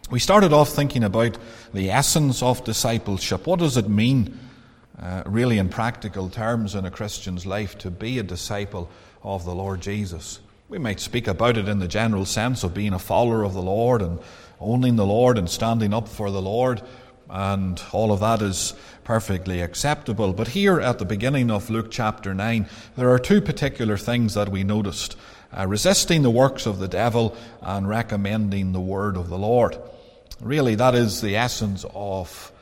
We started off thinking about the essence of discipleship. What does it mean, really in practical terms in a Christian's life, to be a disciple of the Lord Jesus? We might speak about it in the general sense of being a follower of the Lord and owning the Lord and standing up for the Lord, and all of that is perfectly acceptable. But here at the beginning of Luke chapter 9, there are two particular things that we noticed: resisting the works of the devil and recommending the word of the Lord. Really, that is the essence of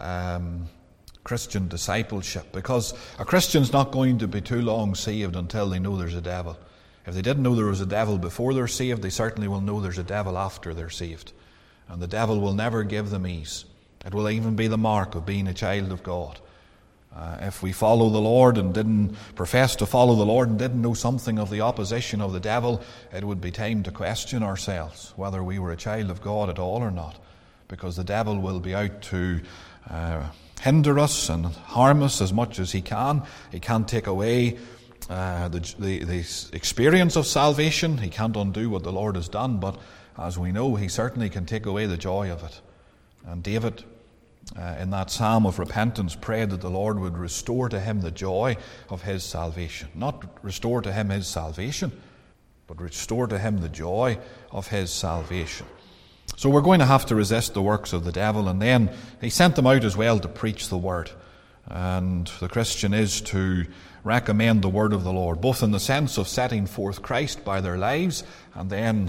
Christian discipleship, because a Christian's not going to be too long saved until they know there's a devil. If they didn't know there was a devil before they're saved, they certainly will know there's a devil after they're saved. And the devil will never give them ease. It will even be the mark of being a child of God. If we follow the Lord and didn't profess to follow the Lord and didn't know something of the opposition of the devil, it would be time to question ourselves whether we were a child of God at all or not. Because the devil will be out to hinder us and harm us as much as he can. He can't take away the experience of salvation. He can't undo what the Lord has done, but as we know, he certainly can take away the joy of it. And David, in that psalm of repentance, prayed that the Lord would restore to him the joy of his salvation. Not restore to him his salvation, but restore to him the joy of his salvation. So we're going to have to resist the works of the devil, and then he sent them out as well to preach the word. And the Christian is to recommend the word of the Lord, both in the sense of setting forth Christ by their lives and then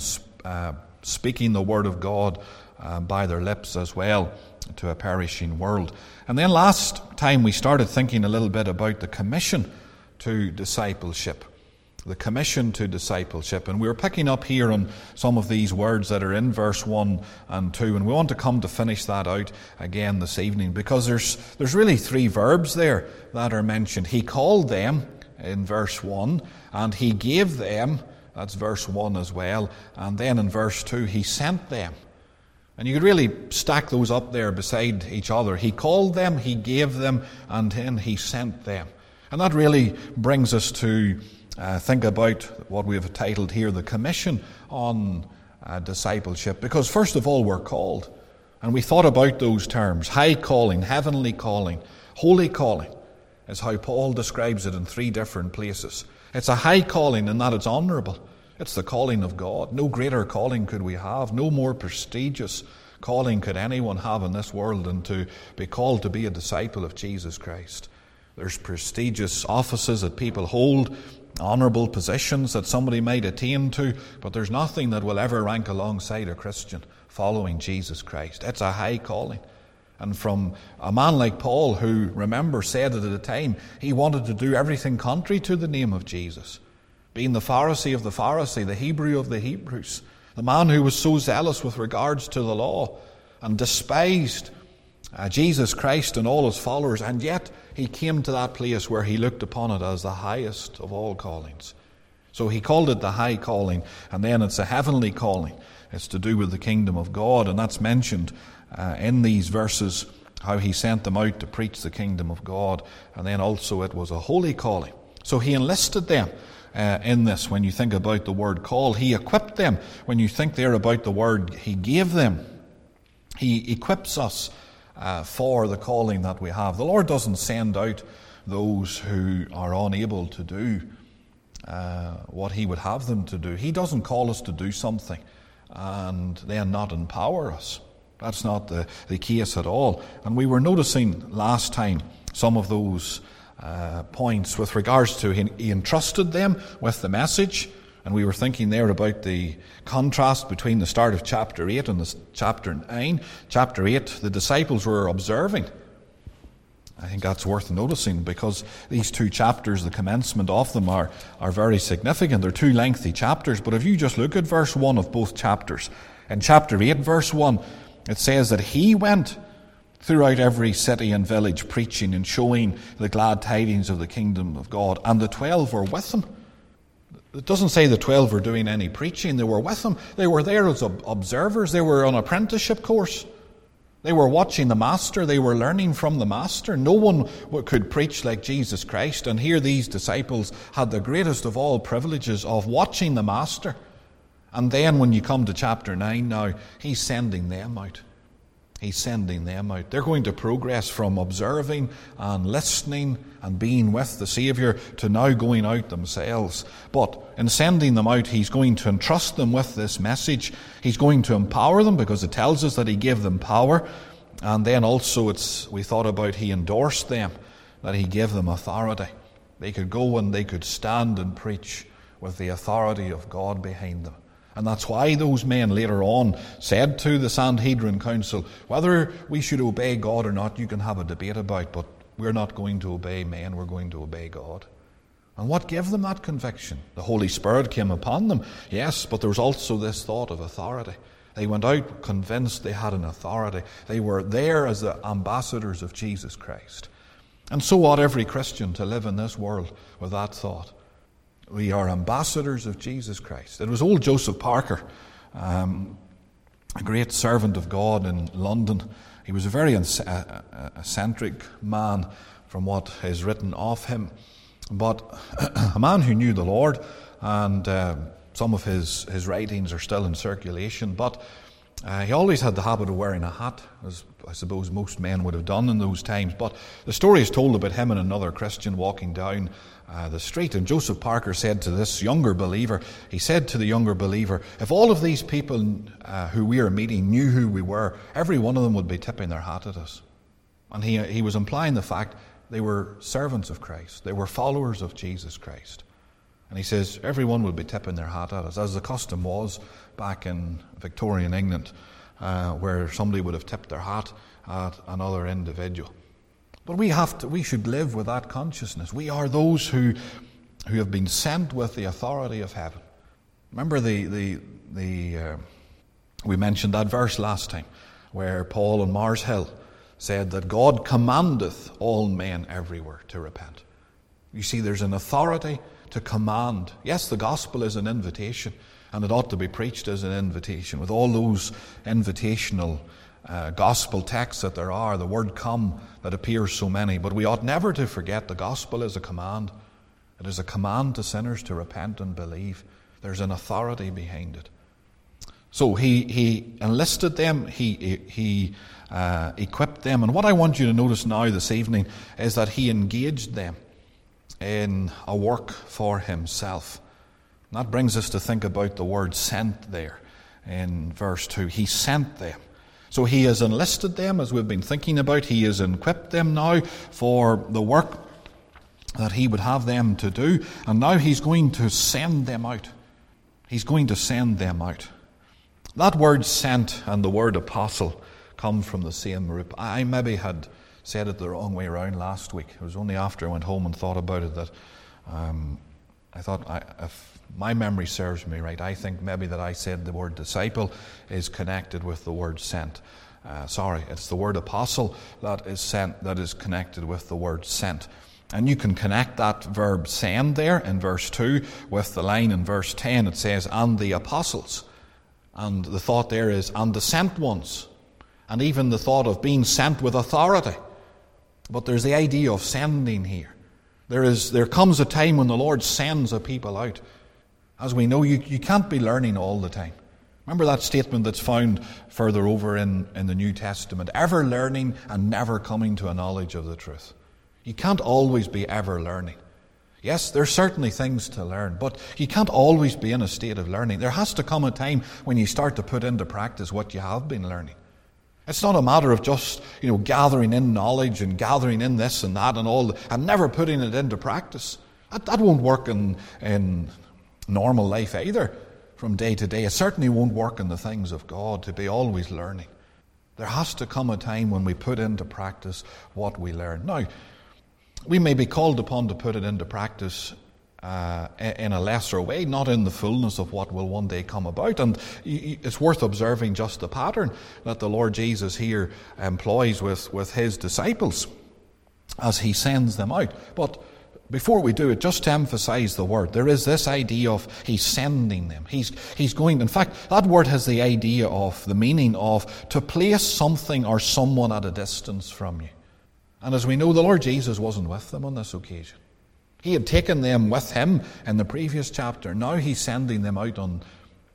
speaking the word of God by their lips as well to a perishing world. And then last time we started thinking a little bit about the commission to discipleship. The commission to discipleship. And we're picking up here on some of these words that are in verse 1 and 2. And we want to come to finish that out again this evening, because there's really three verbs there that are mentioned. He called them in verse 1, and he gave them, that's verse 1 as well. And then in verse 2, he sent them. And you could really stack those up there beside each other. He called them, he gave them, and then he sent them. And that really brings us to think about what we have titled here, the commission on discipleship. Because first of all, we're called. And we thought about those terms: high calling, heavenly calling, holy calling, is how Paul describes it in three different places. It's a high calling in that it's honourable. It's the calling of God. No greater calling could we have. No more prestigious calling could anyone have in this world than to be called to be a disciple of Jesus Christ. There's prestigious offices that people hold, honourable positions that somebody might attain to, but there's nothing that will ever rank alongside a Christian following Jesus Christ. It's a high calling. And from a man like Paul, who, remember, said at the time he wanted to do everything contrary to the name of Jesus, being the Pharisee of the Pharisee, the Hebrew of the Hebrews, the man who was so zealous with regards to the law and despised Jesus Christ and all his followers, and yet he came to that place where he looked upon it as the highest of all callings. So he called it the high calling, and then it's a heavenly calling. It's to do with the kingdom of God, and that's mentioned in these verses, how he sent them out to preach the kingdom of God. And then also it was a holy calling. So he enlisted them in this. When you think about the word call, he equipped them. When you think there about the word he gave them, he equips us for the calling that we have. The Lord doesn't send out those who are unable to do what he would have them to do. He doesn't call us to do something and then not empower us. That's not the case at all. And we were noticing last time some of those points with regards to he entrusted them with the message. And we were thinking there about the contrast between the start of chapter 8 and chapter 9. Chapter 8, the disciples were observing. I think that's worth noticing, because these two chapters, the commencement of them, are very significant. They're two lengthy chapters, but if you just look at verse 1 of both chapters, in chapter 8, verse 1, it says that he went throughout every city and village preaching and showing the glad tidings of the kingdom of God, and the 12 were with him. It doesn't say the 12 were doing any preaching. They were with him. They were there as observers. They were on an apprenticeship course. They were watching the Master. They were learning from the Master. No one could preach like Jesus Christ. And here these disciples had the greatest of all privileges of watching the Master And then when you come to chapter 9 now, he's sending them out. He's sending them out. They're going to progress from observing and listening and being with the Saviour to now going out themselves. But in sending them out, he's going to entrust them with this message. He's going to empower them, because it tells us that he gave them power. And then also we thought about he endorsed them, that he gave them authority. They could go and they could stand and preach with the authority of God behind them. And that's why those men later on said to the Sanhedrin Council, whether we should obey God or not, you can have a debate about, but we're not going to obey men, we're going to obey God. And what gave them that conviction? The Holy Spirit came upon them, yes, but there was also this thought of authority. They went out convinced they had an authority. They were there as the ambassadors of Jesus Christ. And so ought every Christian to live in this world with that thought. We are ambassadors of Jesus Christ. It was old Joseph Parker, a great servant of God in London. He was a very eccentric man from what is written of him, but a man who knew the Lord, and some of his writings are still in circulation, but he always had the habit of wearing a hat, as I suppose most men would have done in those times. But the story is told about him and another Christian walking down the street, and Joseph Parker said to this younger believer, he said to the younger believer, if all of these people who we are meeting knew who we were, every one of them would be tipping their hat at us. And he was implying the fact they were servants of Christ, they were followers of Jesus Christ. And he says everyone would be tipping their hat at us, as the custom was back in Victorian England, where somebody would have tipped their hat at another individual. But we should live with that consciousness. We are those who have been sent with the authority of heaven. Remember we mentioned that verse last time, where Paul on Mars Hill said that God commandeth all men everywhere to repent. You see, there's an authority to command. Yes, the gospel is an invitation, and it ought to be preached as an invitation. With all those invitational gospel texts that there are, the word come that appears so many, but we ought never to forget the gospel is a command. It is a command to sinners to repent and believe. There's an authority behind it. So he enlisted them, he equipped them, and what I want you to notice now this evening is that he engaged them in a work for himself. And that brings us to think about the word sent there in verse 2. He sent them. So he has enlisted them, as we've been thinking about. He has equipped them now for the work that he would have them to do. And now he's going to send them out. He's going to send them out. That word sent and the word apostle come from the same root. I maybe had said it the wrong way around last week. It was only after I went home and thought about it that I thought, if my memory serves me right, I think maybe that I said the word disciple is connected with the word sent. It's the word apostle that is sent, that is connected with the word sent. And you can connect that verb send there in verse 2 with the line in verse 10. It says, and the apostles. And the thought there is, and the sent ones. And even the thought of being sent with authority. But there's the idea of sending here. There comes a time when the Lord sends a people out. As we know, you can't be learning all the time. Remember that statement that's found further over in the New Testament, ever learning and never coming to a knowledge of the truth. You can't always be ever learning. Yes, there's certainly things to learn, but you can't always be in a state of learning. There has to come a time when you start to put into practice what you have been learning. It's not a matter of just, gathering in knowledge and gathering in this and that and never putting it into practice. That won't work in normal life either, from day to day. It certainly won't work in the things of God to be always learning. There has to come a time when we put into practice what we learn. Now, we may be called upon to put it into practice in a lesser way, not in the fullness of what will one day come about. And it's worth observing just the pattern that the Lord Jesus here employs with his disciples as he sends them out. But before we do it, just to emphasize the word, there is this idea of he's sending them. He's going, in fact, that word has the idea of, the meaning of, to place something or someone at a distance from you. And as we know, the Lord Jesus wasn't with them on this occasion. He had taken them with him in the previous chapter. Now he's sending them out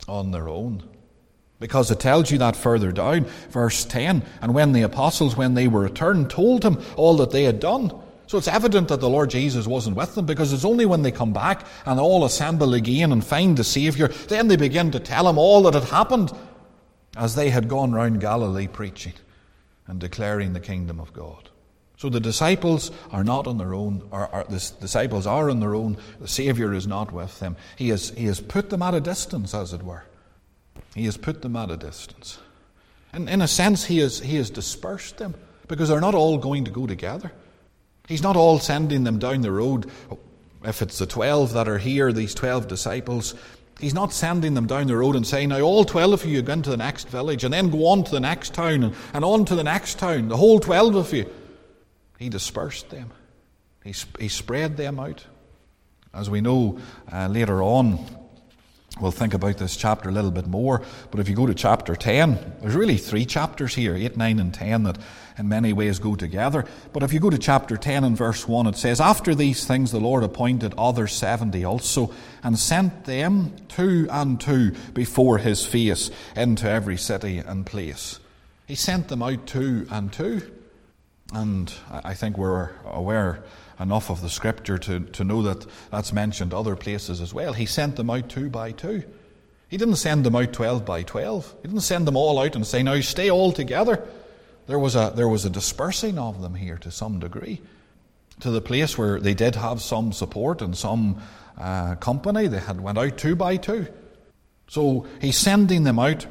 on their own. Because it tells you that further down, verse 10, and when the apostles, when they were returned, told him all that they had done. So it's evident that the Lord Jesus wasn't with them, because it's only when they come back and all assemble again and find the Saviour, then they begin to tell him all that had happened as they had gone round Galilee preaching and declaring the kingdom of God. So the disciples are not on their own, or the disciples are on their own. The Saviour is not with them. He has put them at a distance, as it were. He has put them at a distance. And in a sense, he has dispersed them, because they're not all going to go together. He's not all sending them down the road. If it's the 12 that are here, these 12 disciples, he's not sending them down the road and saying, now all 12 of you go into the next village and then go on to the next town and on to the next town, the whole 12 of you. He dispersed them. He spread them out. As we know later on, we'll think about this chapter a little bit more, but if you go to chapter 10, there's really 3 chapters here, 8, 9 and 10, that in many ways go together. But if you go to chapter 10 and verse 1, it says, after these things the Lord appointed other 70 also, and sent them 2 and 2 before his face into every city and place. He sent them out 2 and 2. And I think we're aware enough of the Scripture to know that that's mentioned other places as well. He sent them out 2 by 2. He didn't send them out 12 by 12. He didn't send them all out and say, now stay all together. There was a dispersing of them here to some degree, to the place where they did have some support and some company. They had went out 2 by 2. So he's sending them out.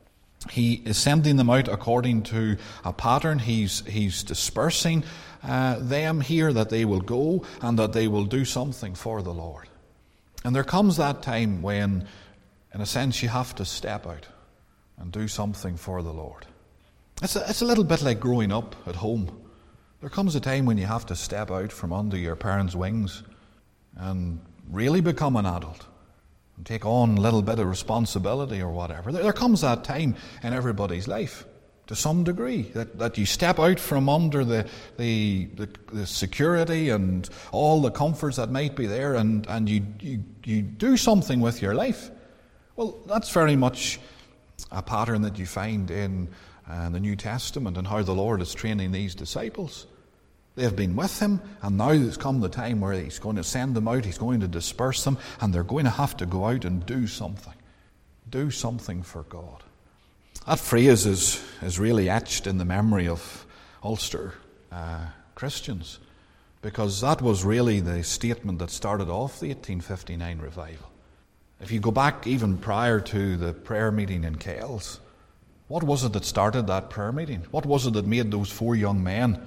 He is sending them out according to a pattern. He's dispersing them here, that they will go and that they will do something for the Lord. And there comes that time when, in a sense, you have to step out and do something for the Lord. It's a little bit like growing up at home. There comes a time when you have to step out from under your parents' wings and really become an adult and take on a little bit of responsibility or whatever. There comes that time in everybody's life, to some degree, that you step out from under the security and all the comforts that might be there, and you do something with your life. Well, that's very much a pattern that you find in the New Testament, and how the Lord is training these disciples. They have been with him, and now there's come the time where he's going to send them out, he's going to disperse them, and they're going to have to go out and do something. Do something for God. That phrase is really etched in the memory of Ulster Christians, because that was really the statement that started off the 1859 revival. If you go back even prior to the prayer meeting in Kells, what was it that started that prayer meeting? What was it that made those 4 young men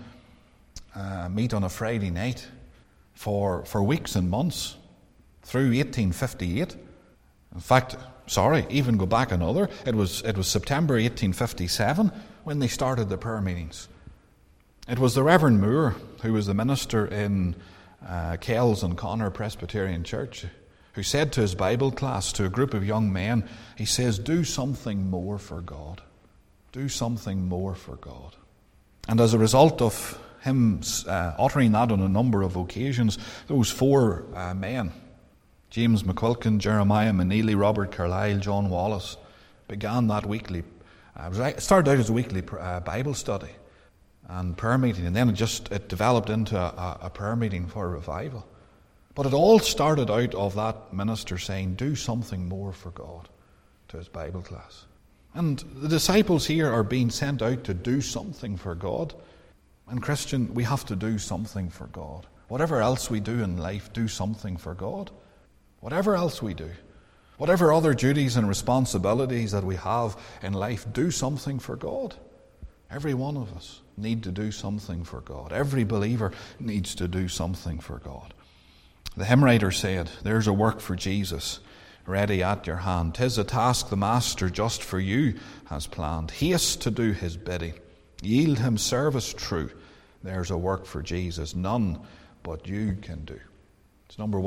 meet on a Friday night for weeks and months through 1858? In fact, even go back another. It was September 1857 when they started the prayer meetings. It was the Reverend Moore, who was the minister in Kells and Connor Presbyterian Church, who said to his Bible class, to a group of young men, he says, do something more for God. Do something more for God. And as a result of him uttering that on a number of occasions, those 4 men, James McQuilkin, Jeremiah Maneely, Robert Carlyle, John Wallace, began that weekly, it started out as a weekly Bible study and prayer meeting, and then it developed into a prayer meeting for revival. But it all started out of that minister saying, do something more for God, to his Bible class. And the disciples here are being sent out to do something for God. And Christian, we have to do something for God. Whatever else we do in life, do something for God. Whatever else we do. Whatever other duties and responsibilities that we have in life, do something for God. Every one of us need to do something for God. Every believer needs to do something for God. The hymn writer said, there's a work for Jesus ready at your hand. 'Tis a task the Master just for you has planned. Haste to do his bidding. Yield him service true. There's a work for Jesus none but you can do. It's number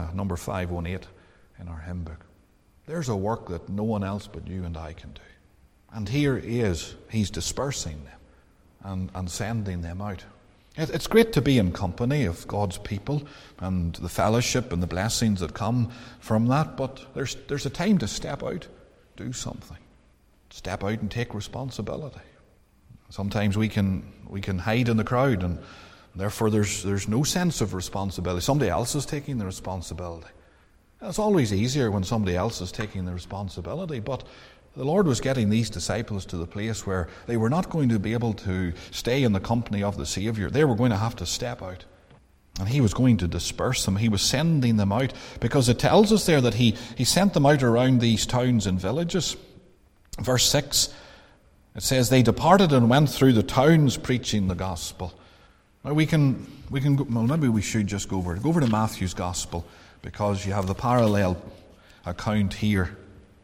518 in our hymn book. There's a work that no one else but you and I can do. And here he's dispersing them and sending them out. It's great to be in company of God's people and the fellowship and the blessings that come from that, but there's a time to step out Do something. Step out and take responsibility. Sometimes we can hide in the crowd, and therefore there's no sense of responsibility. Somebody else is taking the responsibility. It's always easier when somebody else is taking the responsibility, but the Lord was getting these disciples to the place where they were not going to be able to stay in the company of the Savior. They were going to have to step out. And He was going to disperse them. He was sending them out, because it tells us there that He sent them out around these towns and villages. Verse 6, it says, they departed and went through the towns preaching the gospel. Now we can go, well, maybe we should just go over to Matthew's gospel, because you have the parallel account here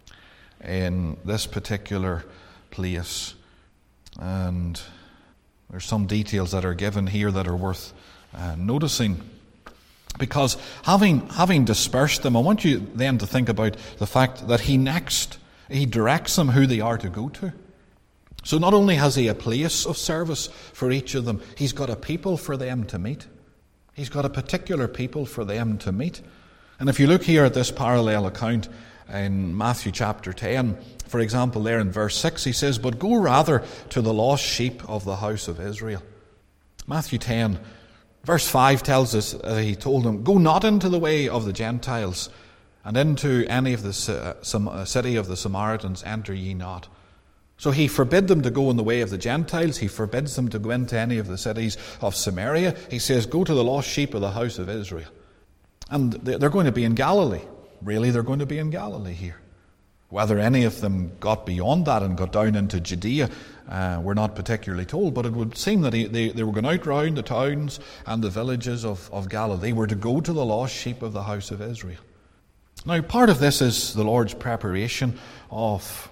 in this particular place. And there's some details that are given here that are worth noticing. Because having dispersed them, I want you then to think about the fact that He directs them who they are to go to. So not only has He a place of service for each of them, He's got a people for them to meet. He's got a particular people for them to meet. And if you look here at this parallel account in Matthew chapter 10, for example, there in verse 6, He says, but go rather to the lost sheep of the house of Israel. Matthew 10, verse 5 tells us that He told them, go not into the way of the Gentiles, and into any of the city of the Samaritans enter ye not. So He forbid them to go in the way of the Gentiles. He forbids them to go into any of the cities of Samaria. He says, go to the lost sheep of the house of Israel. And they're going to be in Galilee. Really, they're going to be in Galilee here. Whether any of them got beyond that and got down into Judea, we're not particularly told, but it would seem that they were going out round the towns and the villages of Galilee. They were to go to the lost sheep of the house of Israel. Now, part of this is the Lord's preparation of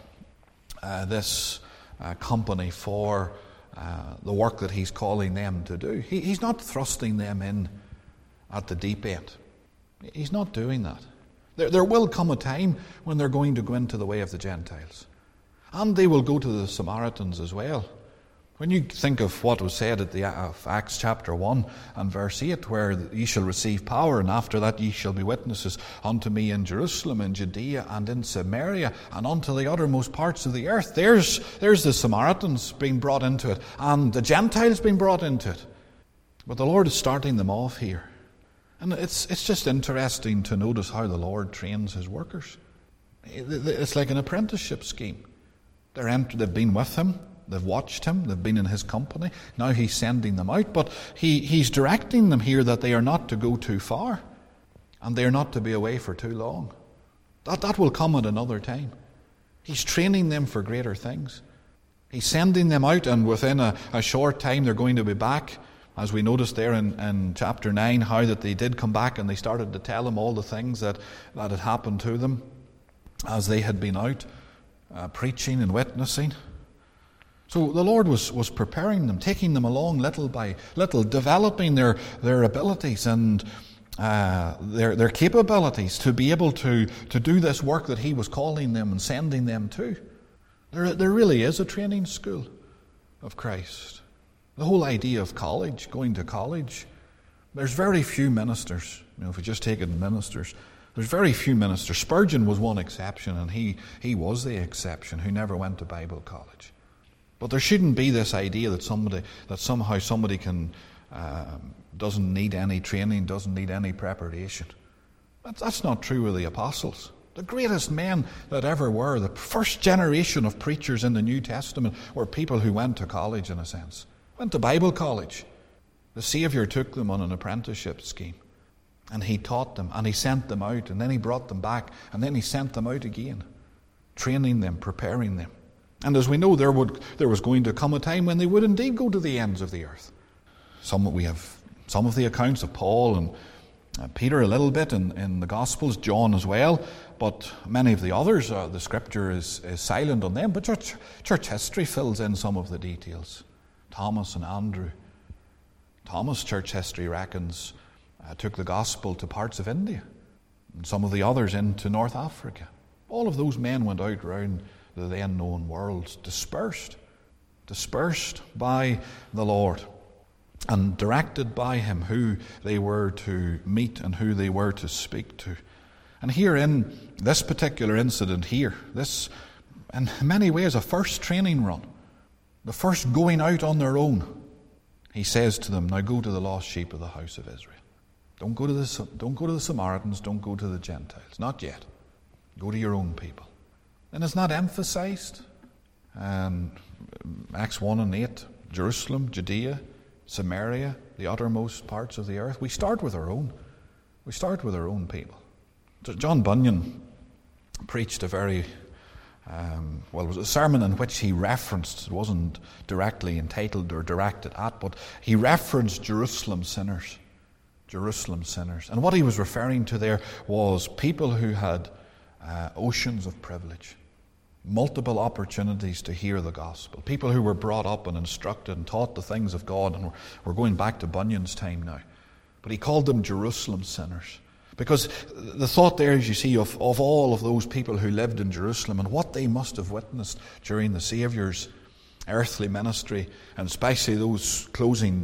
this company for the work that He's calling them to do. He's not thrusting them in at the deep end. He's not doing that. There will come a time when they're going to go into the way of the Gentiles. And they will go to the Samaritans as well. When you think of what was said at the Acts chapter 1 and verse 8, where ye shall receive power, and after that ye shall be witnesses unto me in Jerusalem, in Judea, and in Samaria, and unto the uttermost parts of the earth. There's the Samaritans being brought into it, and the Gentiles being brought into it. But the Lord is starting them off here. And it's just interesting to notice how the Lord trains His workers. It's like an apprenticeship scheme. They've been with Him, they've watched Him, they've been in His company. Now He's sending them out, but He's directing them here that they are not to go too far, and they are not to be away for too long. That will come at another time. He's training them for greater things. He's sending them out, and within a short time they're going to be back. As we noticed there in chapter 9, how that they did come back and they started to tell Him all the things that had happened to them as they had been out preaching and witnessing. So the Lord was preparing them, taking them along little by little, developing their abilities and their capabilities to be able to do this work that He was calling them and sending them to. There really is a training school of Christ. The whole idea of college, going to college, there's very few ministers. If we just take it in ministers, there's very few ministers. Spurgeon was one exception, and he was the exception, who never went to Bible college. But there shouldn't be this idea that somehow somebody doesn't need any training, doesn't need any preparation. That's not true with the apostles. The greatest men that ever were, the first generation of preachers in the New Testament, were people who went to college, in a sense. Went to Bible college. The Savior took them on an apprenticeship scheme, and He taught them, and He sent them out, and then He brought them back, and then He sent them out again, training them, preparing them. And as we know, there was going to come a time when they would indeed go to the ends of the earth. We have some of the accounts of Paul and Peter a little bit in the Gospels, John as well, but many of the others, the Scripture is silent on them, but church history fills in some of the details. Thomas and Andrew. Thomas, church history reckons, took the gospel to parts of India, and some of the others into North Africa. All of those men went out round the then known world, dispersed by the Lord, and directed by Him who they were to meet and who they were to speak to. And here in this particular incident here, this in many ways a first training run, the first going out on their own. He says to them, now go to the lost sheep of the house of Israel. Don't go to the Samaritans, don't go to the Gentiles, not yet. Go to your own people. And it's not emphasized. Acts 1 and 8, Jerusalem, Judea, Samaria, the uttermost parts of the earth. We start with our own. We start with our own people. So John Bunyan preached a very, it was a sermon in which he referenced, it wasn't directly entitled or directed at, but he referenced Jerusalem sinners. Jerusalem sinners. And what he was referring to there was people who had oceans of privilege, multiple opportunities to hear the gospel, people who were brought up and instructed and taught the things of God, and we're going back to Bunyan's time now. But he called them Jerusalem sinners. Because the thought there, as you see, of all of those people who lived in Jerusalem and what they must have witnessed during the Saviour's earthly ministry, and especially those closing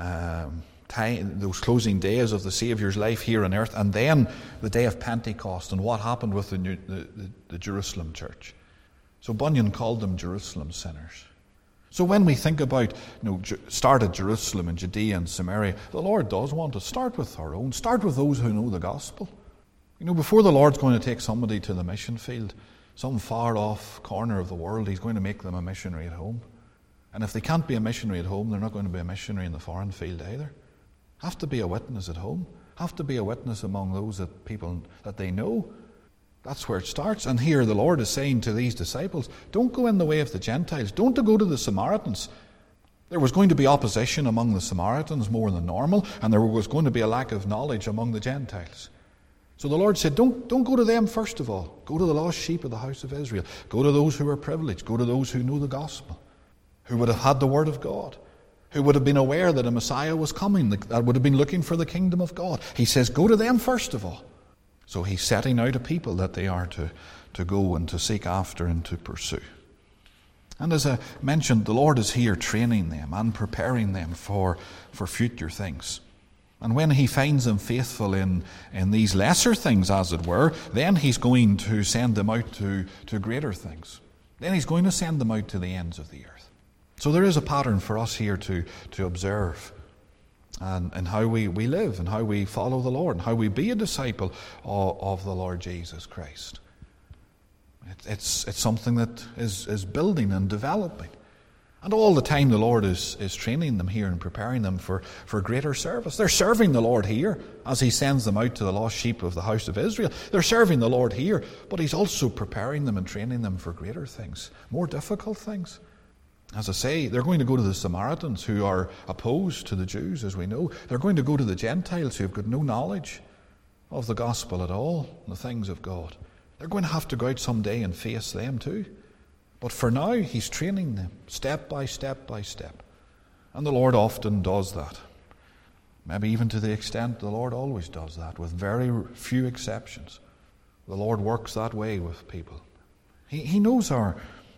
days of the Saviour's life here on earth, and then the day of Pentecost and what happened with the Jerusalem church. So Bunyan called them Jerusalem sinners. So when we think about, start at Jerusalem and Judea and Samaria, the Lord does want to start with our own. Start with those who know the gospel. Before the Lord's going to take somebody to the mission field, some far off corner of the world, He's going to make them a missionary at home. And if they can't be a missionary at home, they're not going to be a missionary in the foreign field either. Have to be a witness at home. Have to be a witness among those people that they know. That's where it starts. And here the Lord is saying to these disciples, don't go in the way of the Gentiles. Don't go to the Samaritans. There was going to be opposition among the Samaritans more than normal, and there was going to be a lack of knowledge among the Gentiles. So the Lord said, don't go to them first of all. Go to the lost sheep of the house of Israel. Go to those who are privileged. Go to those who know the gospel, who would have had the word of God, who would have been aware that a Messiah was coming, that would have been looking for the kingdom of God. He says, go to them first of all. So He's setting out a people that they are to go and to seek after and to pursue. And as I mentioned, the Lord is here training them and preparing them for future things. And when He finds them faithful in these lesser things, as it were, then He's going to send them out to greater things. Then He's going to send them out to the ends of the earth. So there is a pattern for us here to observe, and how we live and how we follow the Lord and how we be a disciple of the Lord Jesus Christ. It's something that is building and developing. And all the time the Lord is training them here and preparing them for greater service. They're serving the Lord here as He sends them out to the lost sheep of the house of Israel. They're serving the Lord here, but He's also preparing them and training them for greater things, more difficult things. As I say, they're going to go to the Samaritans who are opposed to the Jews, as we know. They're going to go to the Gentiles who have got no knowledge of the gospel at all, the things of God. They're going to have to go out someday and face them too. But for now, He's training them step by step by step. And the Lord often does that. Maybe even to the extent the Lord always does that, with very few exceptions. The Lord works that way with people. He knows our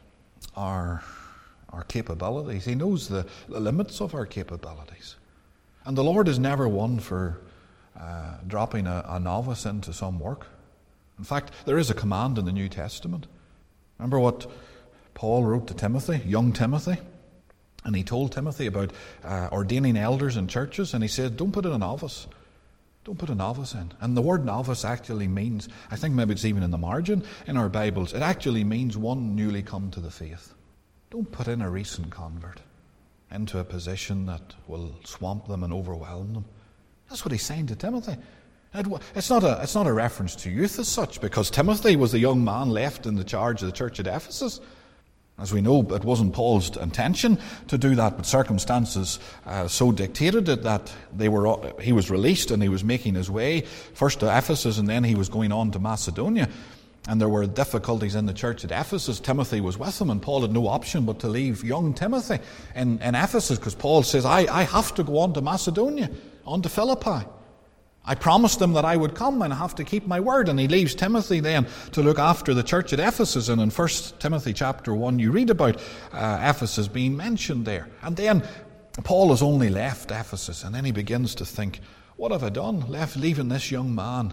capabilities. He knows the limits of our capabilities. And the Lord is never one for dropping a novice into some work. In fact, there is a command in the New Testament. Remember what Paul wrote to Timothy, young Timothy? And he told Timothy about ordaining elders in churches, and he said, don't put in a novice. Don't put a novice in. And the word novice actually means, I think maybe it's even in the margin in our Bibles, it actually means one newly come to the faith. Don't put in a recent convert into a position that will swamp them and overwhelm them. That's what he's saying to Timothy. It's not a reference to youth as such, because Timothy was the young man left in the charge of the church at Ephesus. As we know, it wasn't Paul's intention to do that, but circumstances so dictated it that he was released and he was making his way first to Ephesus, and then he was going on to Macedonia. And there were difficulties in the church at Ephesus. Timothy was with him, and Paul had no option but to leave young Timothy in Ephesus, because Paul says, I have to go on to Macedonia, on to Philippi. I promised them that I would come, and I have to keep my word. And he leaves Timothy then to look after the church at Ephesus. And in 1 Timothy chapter 1, you read about Ephesus being mentioned there. And then Paul has only left Ephesus, and then he begins to think, what have I done? Leaving this young man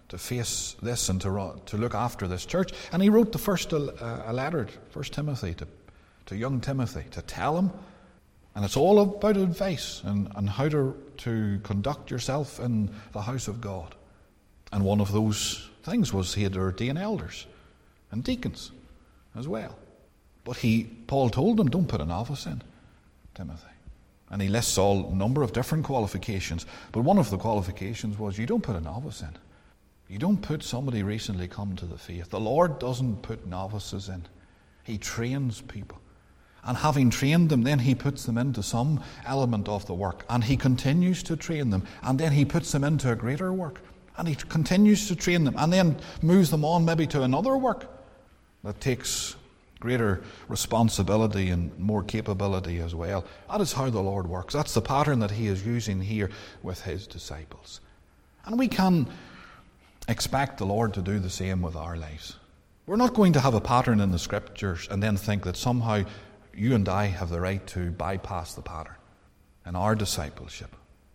to face this and to look after this church. And he wrote the first a letter, 1 Timothy, to young Timothy, to tell him. And it's all about advice and how to conduct yourself in the house of God. And one of those things was he had to ordain elders and deacons as well. But Paul told him, don't put a novice in, Timothy. And he lists a number of different qualifications. But one of the qualifications was you don't put a novice in. You don't put somebody recently come to the faith. The Lord doesn't put novices in. He trains people. And having trained them, then he puts them into some element of the work. And he continues to train them. And then he puts them into a greater work. And he continues to train them. And then moves them on maybe to another work that takes greater responsibility and more capability as well. That is how the Lord works. That's the pattern that he is using here with his disciples. And we can expect the Lord to do the same with our lives. We're not going to have a pattern in the Scriptures and then think that somehow you and I have the right to bypass the pattern in our discipleship.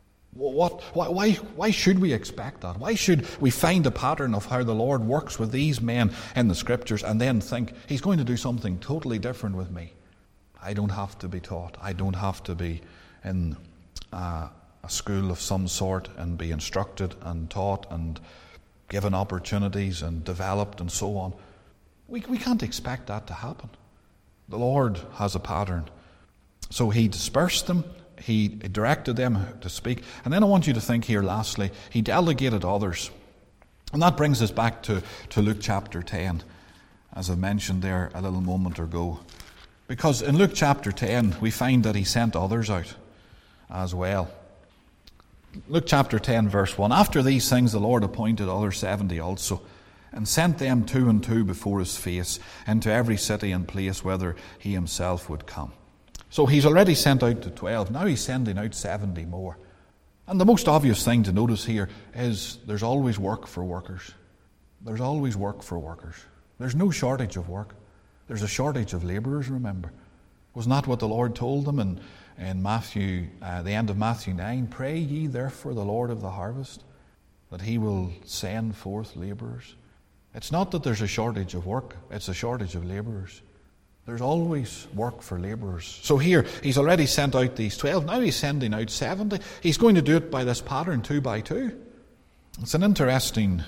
Why should we expect that? Why should we find a pattern of how the Lord works with these men in the Scriptures and then think he's going to do something totally different with me? I don't have to be taught. I don't have to be in a school of some sort and be instructed and taught and given opportunities and developed and so on. We can't expect that to happen. The Lord has a pattern. So he dispersed them. He directed them to speak. And then I want you to think here lastly, he delegated others. And that brings us back to Luke chapter 10, as I mentioned there a little moment ago. Because in Luke chapter 10, we find that he sent others out as well. Luke chapter 10, verse 1. After these things the Lord appointed other 70 also, and sent them 2 and 2 before his face into every city and place whither he himself would come. So he's already sent out to 12. Now he's sending out 70 more. And the most obvious thing to notice here is there's always work for workers. There's always work for workers. There's no shortage of work. There's a shortage of labourers, remember. Wasn't that what the Lord told them in Matthew, the end of Matthew 9? Pray ye therefore the Lord of the harvest, that he will send forth labourers. It's not that there's a shortage of work, it's a shortage of labourers. There's always work for labourers. So here, he's already sent out these 12, now he's sending out 70. He's going to do it by this pattern, 2 by 2. It's an interesting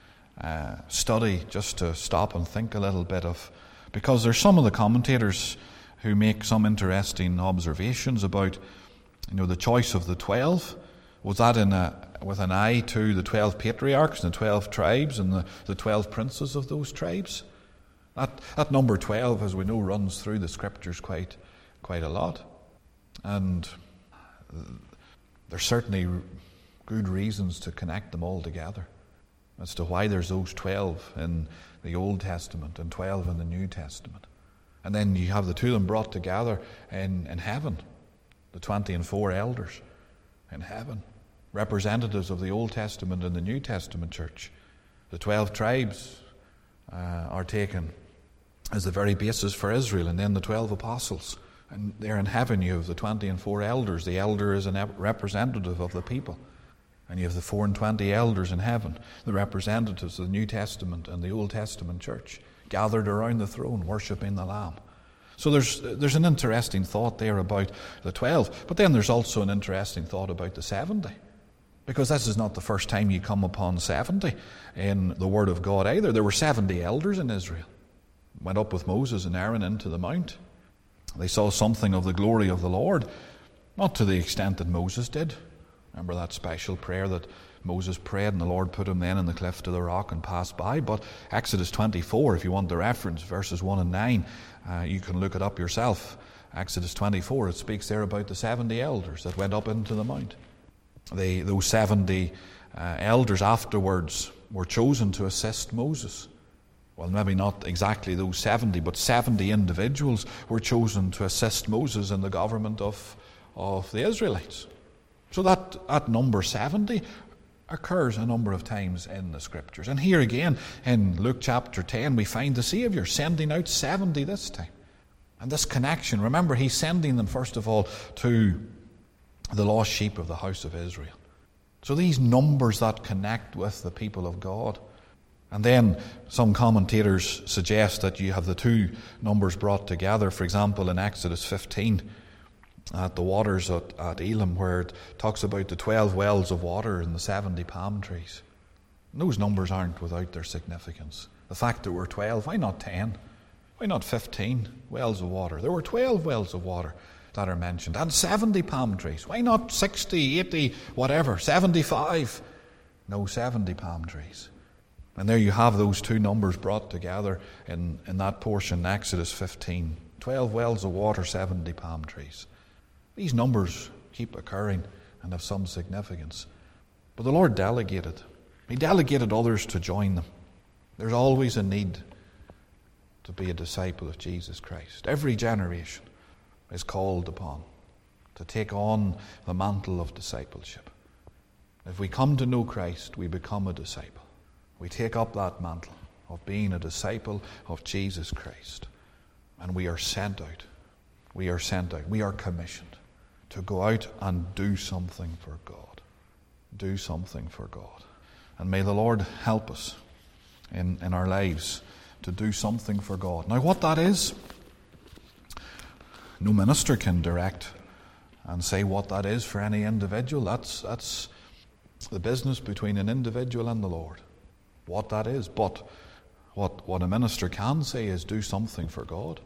study just to stop and think a little bit of, because there's some of the commentators who make some interesting observations about, the choice of the 12. Was that with an eye to the 12 patriarchs and the 12 tribes and the 12 princes of those tribes? That number 12, as we know, runs through the Scriptures quite a lot. And there's certainly good reasons to connect them all together as to why there's those 12 in the Old Testament and 12 in the New Testament. And then you have the 2 of them brought together in heaven, the 24 elders in heaven, representatives of the Old Testament and the New Testament church. The 12 tribes are taken as the very basis for Israel, and then the 12 apostles. And there in heaven you have the 24 elders. The elder is a representative of the people. And you have the 24 elders in heaven, the representatives of the New Testament and the Old Testament church, gathered around the throne, worshipping the Lamb. So there's an interesting thought there about the 12. But then there's also an interesting thought about the 70. Because this is not the first time you come upon 70 in the Word of God either. There were 70 elders in Israel. Went up with Moses and Aaron into the mount. They saw something of the glory of the Lord. Not to the extent that Moses did. Remember that special prayer that Moses prayed and the Lord put him then in the cleft of the rock and passed by. But Exodus 24, if you want the reference, verses 1 and 9, you can look it up yourself. Exodus 24, it speaks there about the 70 elders that went up into the mount. Those 70 elders afterwards were chosen to assist Moses. Well, maybe not exactly those 70, but 70 individuals were chosen to assist Moses in the government of the Israelites. So that number 70 occurs a number of times in the Scriptures. And here again, in Luke chapter 10, we find the Saviour sending out 70 this time. And this connection, remember, he's sending them first of all to the lost sheep of the house of Israel. So these numbers that connect with the people of God. And then some commentators suggest that you have the two numbers brought together. For example, in Exodus 15, at the waters at Elim, where it talks about the 12 wells of water and the 70 palm trees. And those numbers aren't without their significance. The fact there were 12, why not 10? Why not 15 wells of water? There were 12 wells of water that are mentioned. And 70 palm trees. Why not 60, 80, whatever, 75? No, 70 palm trees. And there you have those two numbers brought together in that portion, Exodus 15. 12 wells of water, 70 palm trees. These numbers keep occurring and have some significance. But the Lord delegated. He delegated others to join them. There's always a need to be a disciple of Jesus Christ. Every generation is called upon to take on the mantle of discipleship. If we come to know Christ, we become a disciple. We take up that mantle of being a disciple of Jesus Christ. And we are sent out. We are sent out. We are commissioned to go out and do something for God. Do something for God. And may the Lord help us in our lives to do something for God. Now what that is, no minister can direct and say what that is for any individual. That's the business between an individual and the Lord. What that is. But what a minister can say is do something for God.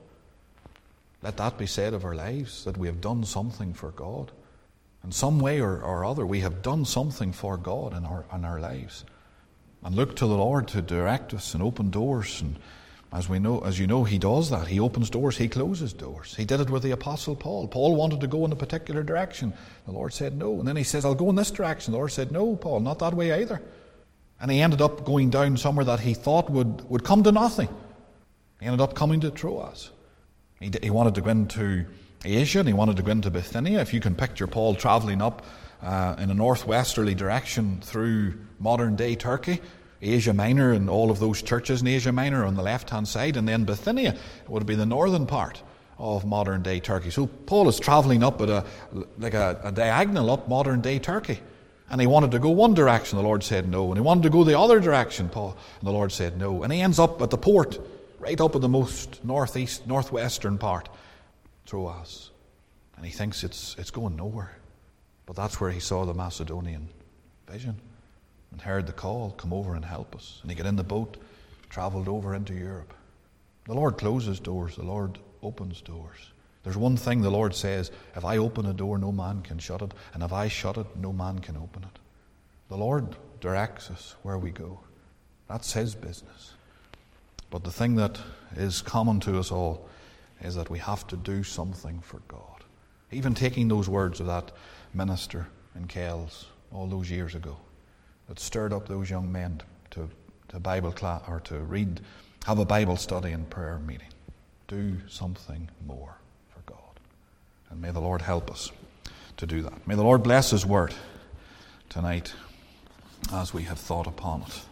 Let that be said of our lives, that we have done something for God. In some way or other, we have done something for God in our lives. And look to the Lord to direct us and open doors. And as you know, He does that. He opens doors, He closes doors. He did it with the Apostle Paul. Paul wanted to go in a particular direction. The Lord said no. And then he says, I'll go in this direction. The Lord said, no, Paul, not that way either. And he ended up going down somewhere that he thought would come to nothing. He ended up coming to Troas. He wanted to go into Asia and he wanted to go into Bithynia. If you can picture Paul travelling up in a northwesterly direction through modern-day Turkey, Asia Minor and all of those churches in Asia Minor on the left-hand side, and then Bithynia would be the northern part of modern-day Turkey. So Paul is travelling up at a diagonal up modern-day Turkey. And he wanted to go one direction, the Lord said no. And he wanted to go the other direction, Paul, and the Lord said no. And he ends up at the port, right up at the most northwestern part, Troas. And he thinks it's going nowhere. But that's where he saw the Macedonian vision and heard the call, come over and help us. And he got in the boat, travelled over into Europe. The Lord closes doors, the Lord opens doors. There's one thing the Lord says, if I open a door, no man can shut it. And if I shut it, no man can open it. The Lord directs us where we go. That's His business. But the thing that is common to us all is that we have to do something for God. Even taking those words of that minister in Kells all those years ago that stirred up those young men to Bible class or to read, have a Bible study and prayer meeting. Do something more for God. And may the Lord help us to do that. May the Lord bless His word tonight as we have thought upon it.